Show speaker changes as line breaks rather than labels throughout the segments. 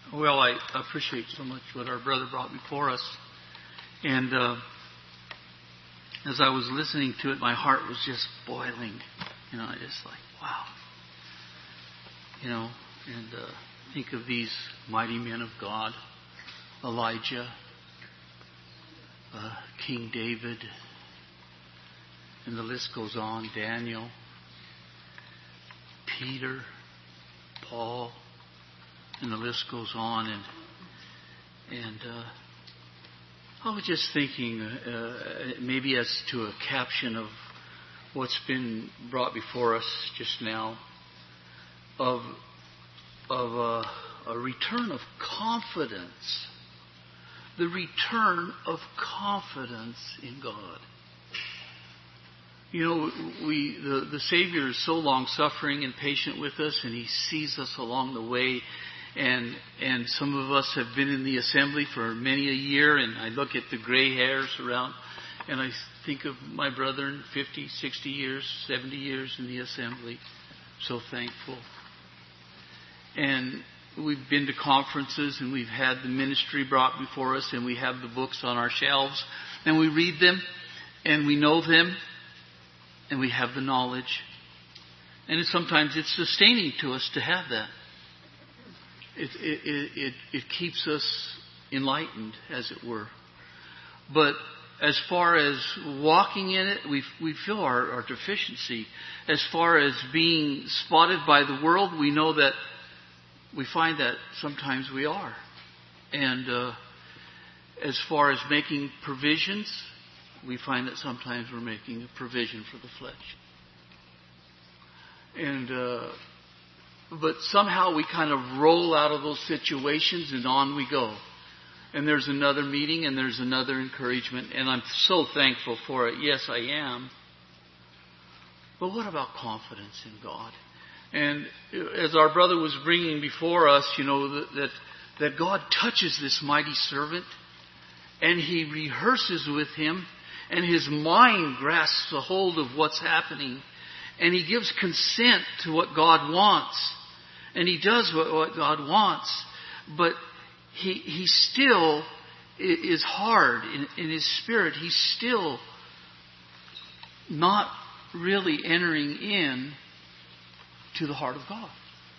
Well, I appreciate so much what our brother brought before us. And as I was listening to it, my heart was just boiling. I just like, wow. And think of these mighty men of God, Elijah, King David, and the list goes on, Daniel, Peter, Paul, and the list goes on. And I was just thinking, maybe as to a caption of what's been brought before us just now, of a return of confidence, the return of confidence in God. The Savior is so long-suffering and patient with us, and He sees us along the way. And some of us have been in the assembly for many a year, and I look at the gray hairs around, and I think of my brethren, 50, 60 years, 70 years in the assembly. So thankful. And we've been to conferences, and we've had the ministry brought before us, and we have the books on our shelves, and we read them, and we know them, and we have the knowledge. And sometimes it's sustaining to us to have that. It keeps us enlightened, as it were. But as far as walking in it, we feel our deficiency. As far as being spotted by the world, we know that we find that sometimes we are. And as far as making provisions, we find that sometimes we're making a provision for the flesh. And but somehow we kind of roll out of those situations and on we go. And there's another meeting and there's another encouragement. And I'm so thankful for it. Yes, I am. But what about confidence in God? And as our brother was bringing before us, that God touches this mighty servant and He rehearses with him, and his mind grasps a hold of what's happening, and he gives consent to what God wants. And he does what God wants, but he still is hard in his spirit. He's still not really entering in to the heart of God.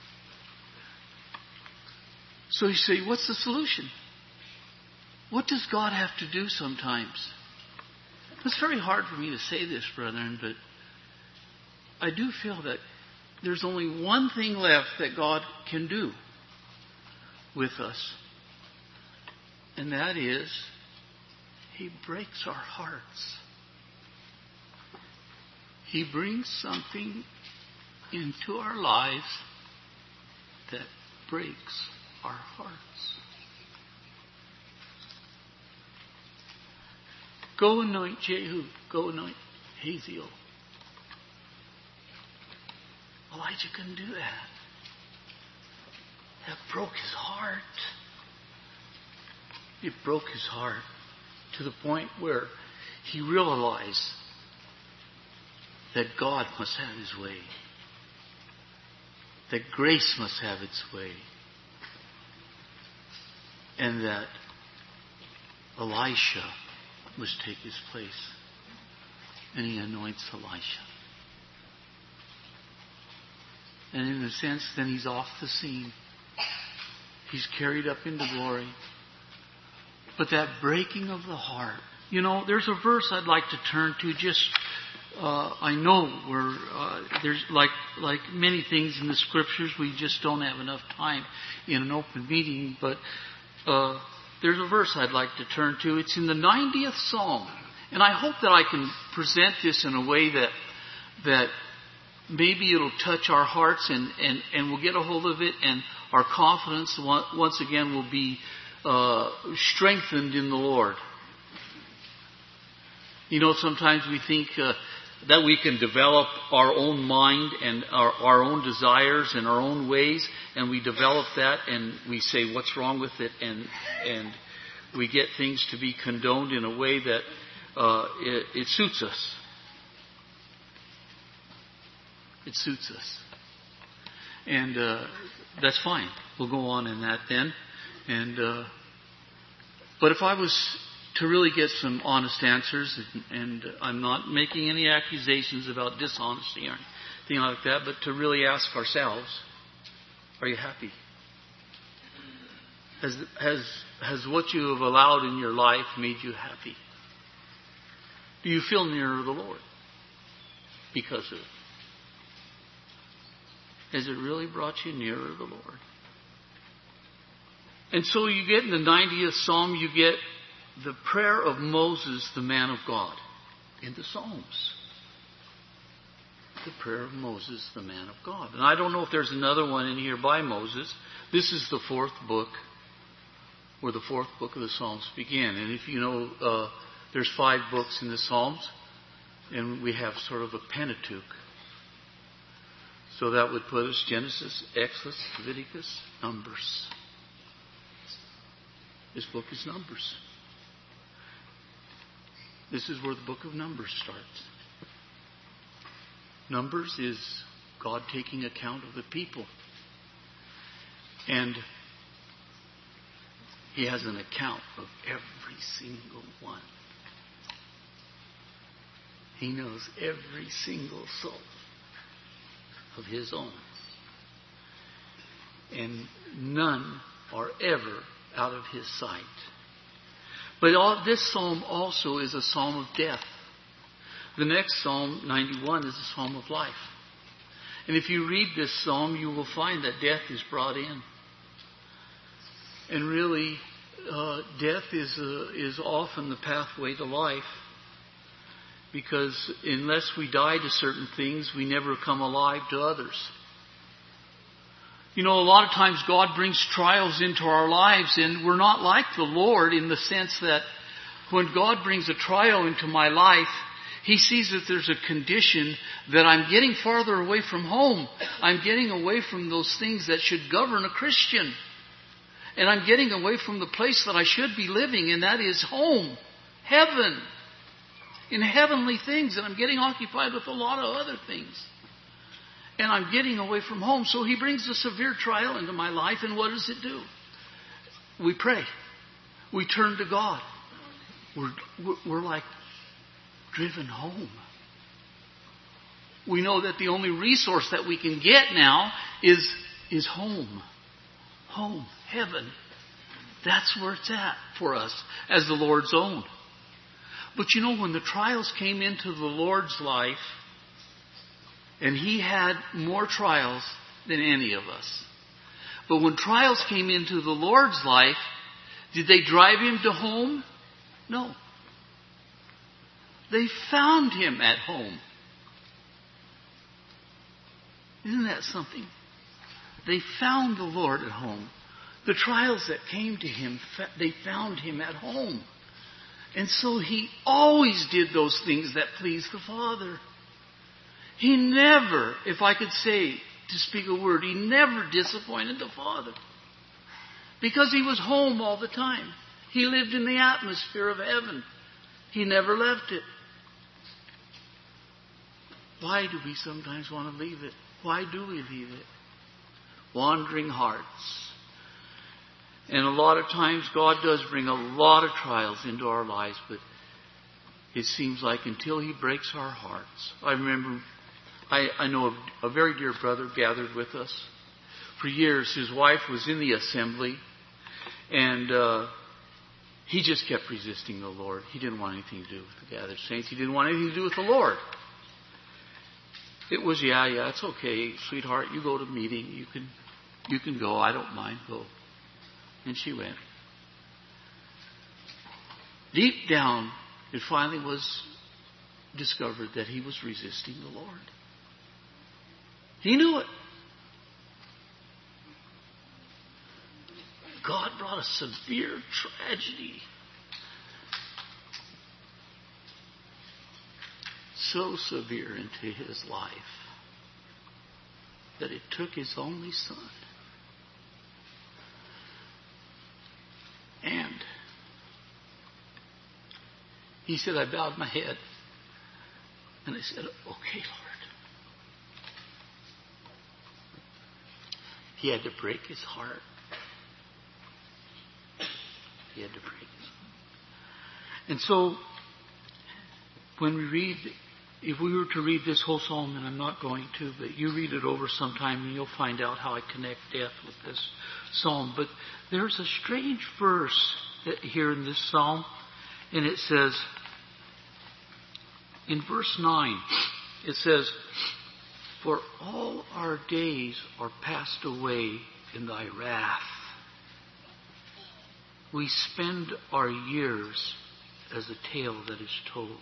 So you say, what's the solution? What does God have to do sometimes? It's very hard for me to say this, brethren, but I do feel that there's only one thing left that God can do with us. And that is, He breaks our hearts. He brings something into our lives that breaks our hearts. Go anoint Jehu. Go anoint Hazael. Elijah couldn't do that. That broke his heart. It broke his heart to the point where he realized that God must have His way. That grace must have its way. And that Elisha must take his place. And he anoints Elisha. And in a sense, then he's off the scene. He's carried up into glory. But that breaking of the heart. There's a verse I'd like to turn to. I know there's like many things in the Scriptures, we just don't have enough time in an open meeting. But there's a verse I'd like to turn to. It's in the 90th Psalm. And I hope that I can present this in a way that maybe it'll touch our hearts and we'll get a hold of it, and our confidence once again will be strengthened in the Lord. Sometimes we think that we can develop our own mind and our own desires and our own ways, and we develop that and we say, what's wrong with it? And we get things to be condoned in a way that it suits us. It suits us. And that's fine. We'll go on in that then. And but if I was to really get some honest answers, and I'm not making any accusations about dishonesty or anything like that, but to really ask ourselves, are you happy? Has what you have allowed in your life made you happy? Do you feel nearer to the Lord because of it? Has it really brought you nearer to the Lord? And so you get in the 90th Psalm, you get the prayer of Moses, the man of God, in the Psalms. The prayer of Moses, the man of God. And I don't know if there's another one in here by Moses. This is the fourth book, where the fourth book of the Psalms begin. And if you know, there's 5 books in the Psalms, and we have sort of a Pentateuch. So that would put us Genesis, Exodus, Leviticus, Numbers. This book is Numbers. This is where the book of Numbers starts. Numbers is God taking account of the people. And He has an account of every single one. He knows every single soul of His own. And none are ever out of His sight. But this psalm also is a psalm of death. The next Psalm, 91, is a psalm of life. And if you read this psalm, you will find that death is brought in. And really, death is often the pathway to life. Because unless we die to certain things, we never come alive to others. You know, a lot of times God brings trials into our lives, and we're not like the Lord in the sense that when God brings a trial into my life, He sees that there's a condition that I'm getting farther away from home. I'm getting away from those things that should govern a Christian. And I'm getting away from the place that I should be living, and that is home, heaven, in heavenly things. And I'm getting occupied with a lot of other things. And I'm getting away from home. So He brings a severe trial into my life. And what does it do? We pray. We turn to God. We're like driven home. We know that the only resource that we can get now is home. Home. Heaven. That's where it's at for us as the Lord's own. But you know, when the trials came into the Lord's life, and He had more trials than any of us. But when trials came into the Lord's life, did they drive Him to home? No. They found Him at home. Isn't that something? They found the Lord at home. The trials that came to Him, they found Him at home. And so He always did those things that pleased the Father. He never, if I could say, to speak a word, He never disappointed the Father. Because He was home all the time. He lived in the atmosphere of heaven. He never left it. Why do we sometimes want to leave it? Why do we leave it? Wandering hearts. And a lot of times God does bring a lot of trials into our lives, but it seems like until He breaks our hearts. I remember, I know a very dear brother gathered with us. For years, his wife was in the assembly, and he just kept resisting the Lord. He didn't want anything to do with the gathered saints. He didn't want anything to do with the Lord. It was, yeah, it's okay, sweetheart, you go to meeting. You can go. I don't mind. Go. And she went. Deep down, it finally was discovered that he was resisting the Lord. He knew it. God brought a severe tragedy. So severe into his life that it took his only son. And he said, I bowed my head. And I said, okay, Lord. He had to break his heart. he had to praise. And so, when we read, if we were to read this whole psalm, and I'm not going to, but you read it over sometime and you'll find out how I connect death with this psalm. But there's a strange verse here in this psalm, and it says, in verse 9, it says, "For all our days are passed away in thy wrath. We spend our years as a tale that is told."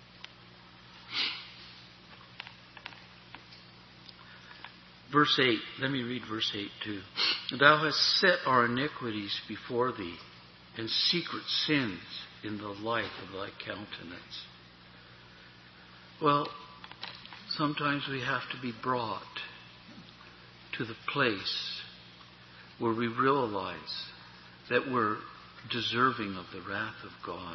Verse 8, let me read verse 8 too. "Thou hast set our iniquities before thee, and secret sins in the light of thy countenance." Well, sometimes we have to be brought to the place where we realize that we're deserving of the wrath of God.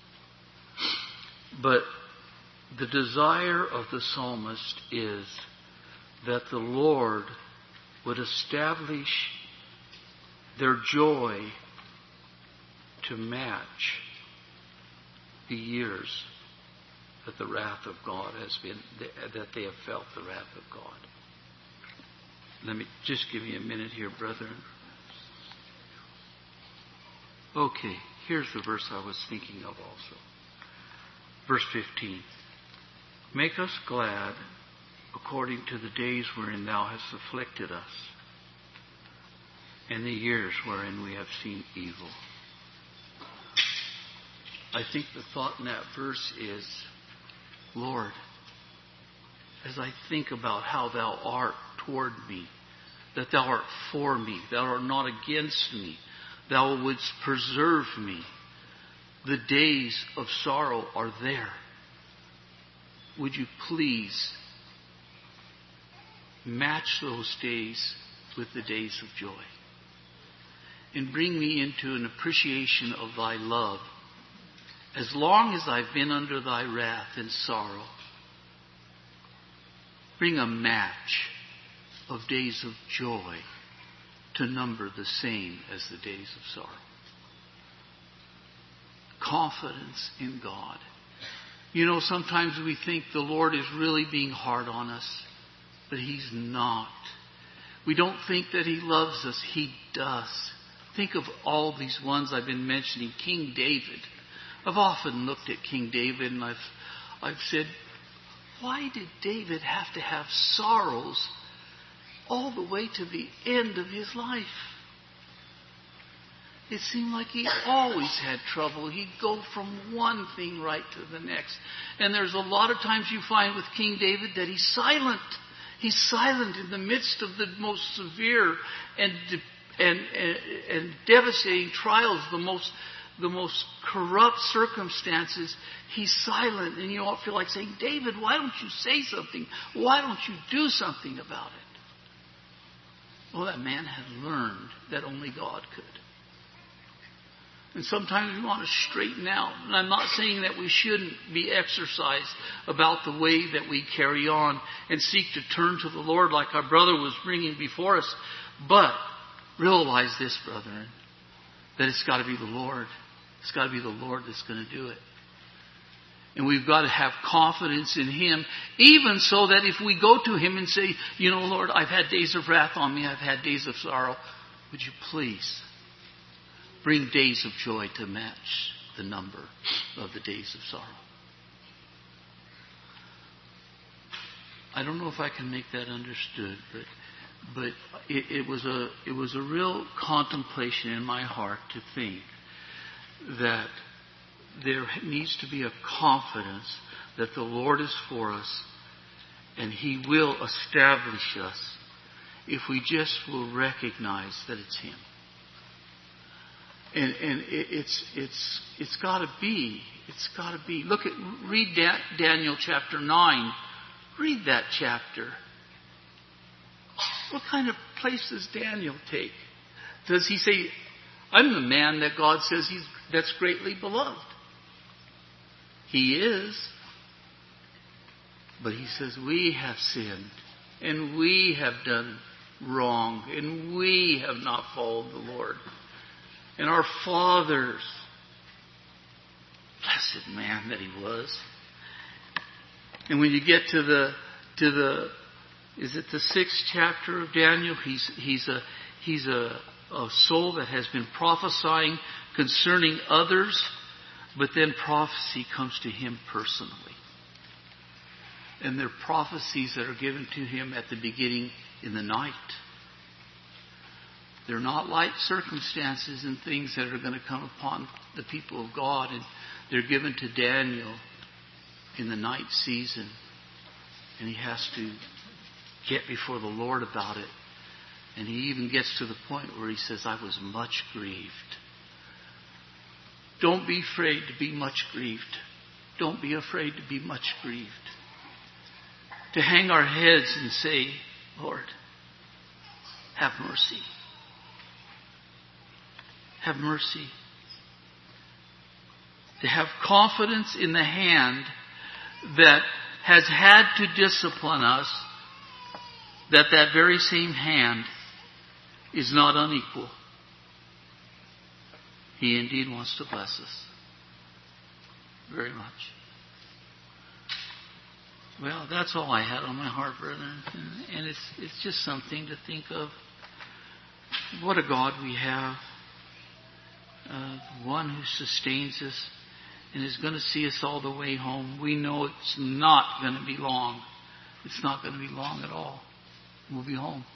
But the desire of the psalmist is that the Lord would establish their joy to match the years that the wrath of God has been, that they have felt the wrath of God. Let me just give you a minute here, brethren. Okay, here's the verse I was thinking of also. Verse 15. "Make us glad according to the days wherein thou hast afflicted us, and the years wherein we have seen evil." I think the thought in that verse is, Lord, as I think about how thou art toward me, that thou art for me, thou art not against me, thou wouldst preserve me, the days of sorrow are there. Would you please match those days with the days of joy, and bring me into an appreciation of thy love. As long as I've been under thy wrath and sorrow, bring a match of days of joy to number the same as the days of sorrow. Confidence in God. You know, sometimes we think the Lord is really being hard on us, but He's not. We don't think that He loves us. He does. Think of all these ones I've been mentioning. King David. I've often looked at King David and I've said, why did David have to have sorrows all the way to the end of his life? It seemed like he always had trouble. He'd go from one thing right to the next. And there's a lot of times you find with King David that he's silent. He's silent in the midst of the most severe and devastating trials, the most corrupt circumstances. He's silent, and you all feel like saying, David, why don't you say something? Why don't you do something about it? Well, that man had learned that only God could. And sometimes we want to straighten out. And I'm not saying that we shouldn't be exercised about the way that we carry on and seek to turn to the Lord like our brother was bringing before us. But realize this, brethren, that it's got to be the Lord. It's got to be the Lord that's going to do it. And we've got to have confidence in Him, even so that if we go to Him and say, you know, Lord, I've had days of wrath on me, I've had days of sorrow, would you please bring days of joy to match the number of the days of sorrow? I don't know if I can make that understood, but it was a real contemplation in my heart to think that there needs to be a confidence that the Lord is for us and He will establish us if we just will recognize that it's Him. And it's got to be. It's got to be. Read Daniel chapter 9. Read that chapter. What kind of place does Daniel take? Does he say, I'm the man that God says that's greatly beloved? He is. But he says, we have sinned, and we have done wrong, and we have not followed the Lord. And our fathers, blessed man that he was. And when you get to the is it the 6th chapter of Daniel? He's a soul that has been prophesying concerning others, but then prophecy comes to him personally. And they're prophecies that are given to him at the beginning in the night. They're not light circumstances and things that are going to come upon the people of God. And they're given to Daniel in the night season. And he has to get before the Lord about it. And he even gets to the point where he says, I was much grieved. Don't be afraid to be much grieved. Don't be afraid to be much grieved. To hang our heads and say, Lord, have mercy. Have mercy. To have confidence in the hand that has had to discipline us, that very same hand is not unequal. He indeed wants to bless us very much. Well, that's all I had on my heart, brethren. And it's just something to think of. What a God we have. One who sustains us and is going to see us all the way home. We know it's not going to be long. It's not going to be long at all. We'll be home.